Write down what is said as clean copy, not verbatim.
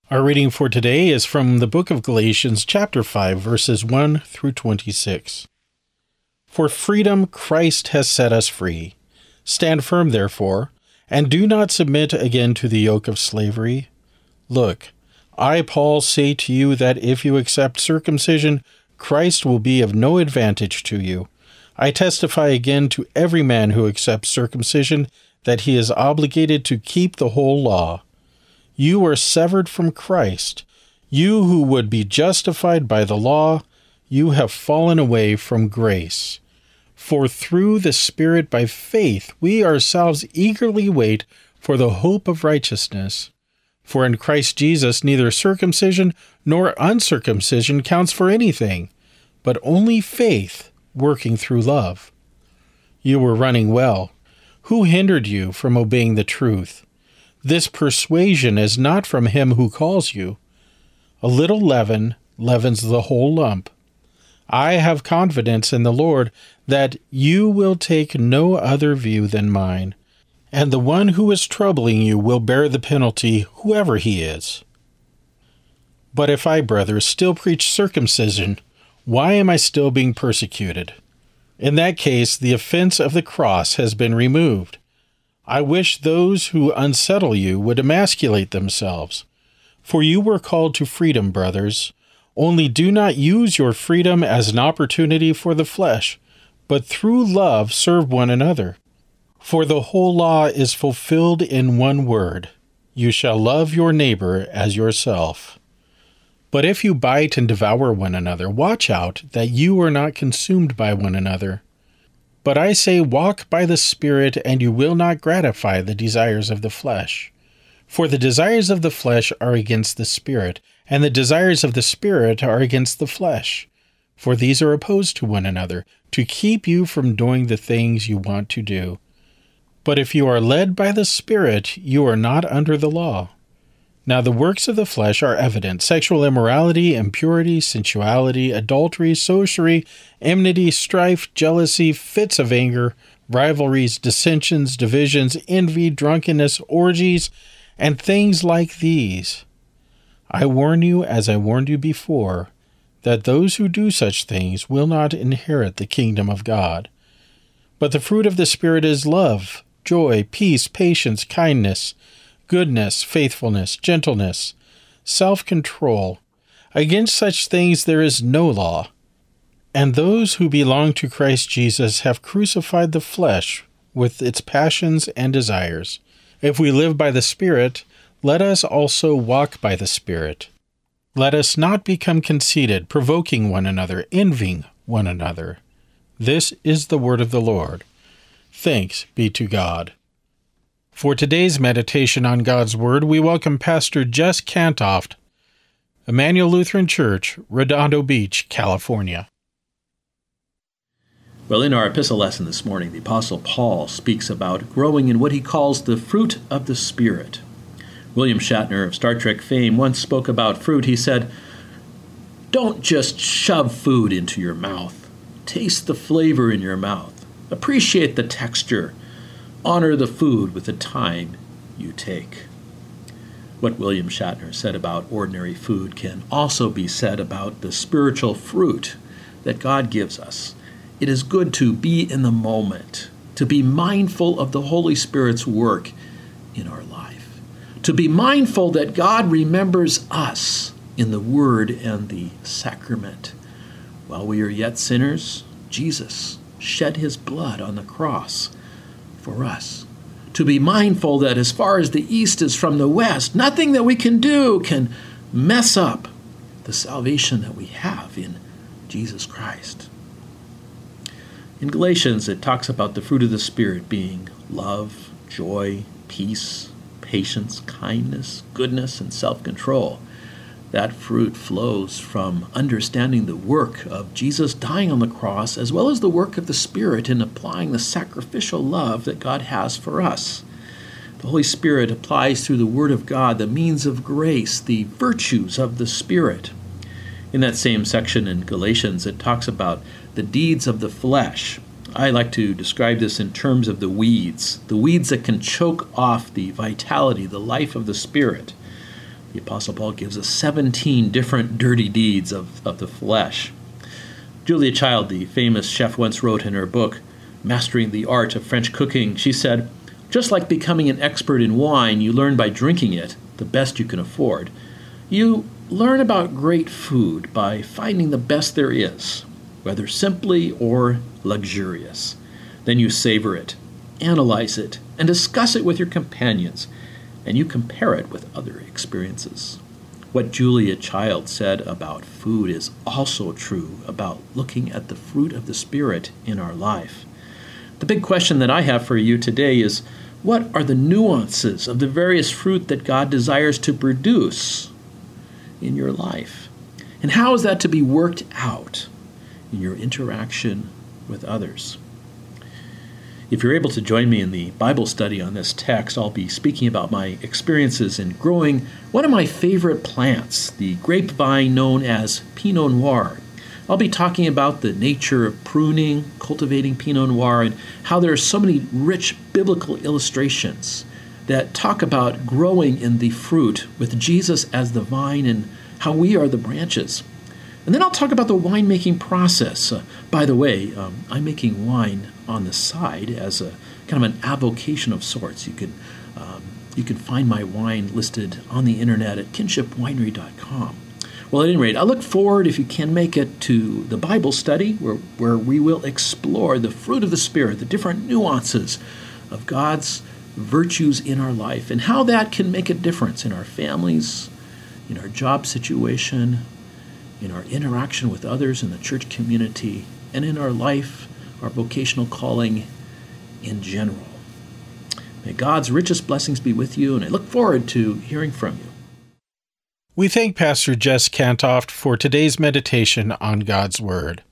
Our reading for today is from the book of Galatians, chapter 5, verses 1 through 26. For freedom Christ has set us free. Stand firm, therefore, and do not submit again to the yoke of slavery. Look, I, Paul, say to you that if you accept circumcision, Christ will be of no advantage to you. I testify again to every man who accepts circumcision that he is obligated to keep the whole law. You are severed from Christ. You who would be justified by the law, you have fallen away from grace. For through the Spirit by faith we ourselves eagerly wait for the hope of righteousness. For in Christ Jesus neither circumcision nor uncircumcision counts for anything, but only faith working through love. You were running well. Who hindered you from obeying the truth? This persuasion is not from him who calls you. A little leaven leavens the whole lump. I have confidence in the Lord that you will take no other view than mine, and the one who is troubling you will bear the penalty, whoever he is. But if I, brothers, still preach circumcision, why am I still being persecuted? In that case, the offense of the cross has been removed. I wish those who unsettle you would emasculate themselves. For you were called to freedom, brothers. Only do not use your freedom as an opportunity for the flesh, but through love serve one another. For the whole law is fulfilled in one word: you shall love your neighbor as yourself. But if you bite and devour one another, watch out that you are not consumed by one another. But I say, walk by the Spirit, and you will not gratify the desires of the flesh. For the desires of the flesh are against the Spirit, and the desires of the Spirit are against the flesh. For these are opposed to one another, to keep you from doing the things you want to do. But if you are led by the Spirit, you are not under the law. Now the works of the flesh are evident: sexual immorality, impurity, sensuality, adultery, sorcery, enmity, strife, jealousy, fits of anger, rivalries, dissensions, divisions, envy, drunkenness, orgies, and things like these. I warn you, as I warned you before, that those who do such things will not inherit the kingdom of God. But the fruit of the Spirit is love, joy, peace, patience, kindness, goodness, faithfulness, gentleness, self-control. Against such things there is no law. And those who belong to Christ Jesus have crucified the flesh with its passions and desires. If we live by the Spirit, let us also walk by the Spirit. Let us not become conceited, provoking one another, envying one another. This is the word of the Lord. Thanks be to God. For today's meditation on God's Word, we welcome Pastor Jess Kantoft, Emmanuel Lutheran Church, Redondo Beach, California. Well, in our epistle lesson this morning, the Apostle Paul speaks about growing in what he calls the fruit of the Spirit. William Shatner of Star Trek fame once spoke about fruit. He said, "Don't just shove food into your mouth. Taste the flavor in your mouth. Appreciate the texture. Honor the food with the time you take." What William Shatner said about ordinary food can also be said about the spiritual fruit that God gives us. It is good to be in the moment, to be mindful of the Holy Spirit's work in our life, to be mindful that God remembers us in the Word and the sacrament. While we are yet sinners, Jesus shed his blood on the cross for us. To be mindful that as far as the east is from the west, nothing that we can do can mess up the salvation that we have in Jesus Christ. In Galatians, it talks about the fruit of the Spirit being love, joy, peace, patience, kindness, goodness, and self-control. That fruit flows from understanding the work of Jesus dying on the cross, as well as the work of the Spirit in applying the sacrificial love that God has for us. The Holy Spirit applies through the Word of God the means of grace, the virtues of the Spirit. In that same section in Galatians, it talks about the deeds of the flesh. I like to describe this in terms of the weeds that can choke off the vitality, the life of the Spirit. The Apostle Paul gives us 17 different dirty deeds of the flesh. Julia Child, the famous chef, once wrote in her book, Mastering the Art of French Cooking, she said, "Just like becoming an expert in wine, you learn by drinking it, the best you can afford. You learn about great food by finding the best there is, whether simply or luxurious. Then you savor it, analyze it, and discuss it with your companions, and you compare it with other experiences." What Julia Child said about food is also true about looking at the fruit of the Spirit in our life. The big question that I have for you today is, what are the nuances of the various fruit that God desires to produce in your life? And how is that to be worked out in your interaction with others? If you're able to join me in the Bible study on this text, I'll be speaking about my experiences in growing one of my favorite plants, the grapevine known as Pinot Noir. I'll be talking about the nature of pruning, cultivating Pinot Noir, and how there are so many rich biblical illustrations that talk about growing in the fruit with Jesus as the vine and how we are the branches. And then I'll talk about the winemaking process. By the way, I'm making wine on the side as a kind of an avocation of sorts. You can find my wine listed on the internet at kinshipwinery.com. Well, at any rate, I look forward, if you can make it, to the Bible study where we will explore the fruit of the Spirit, the different nuances of God's virtues in our life, and how that can make a difference in our families, in our job situation, in our interaction with others in the church community, and in our life, our vocational calling in general. May God's richest blessings be with you, and I look forward to hearing from you. We thank Pastor Jess Kantoft for today's meditation on God's Word.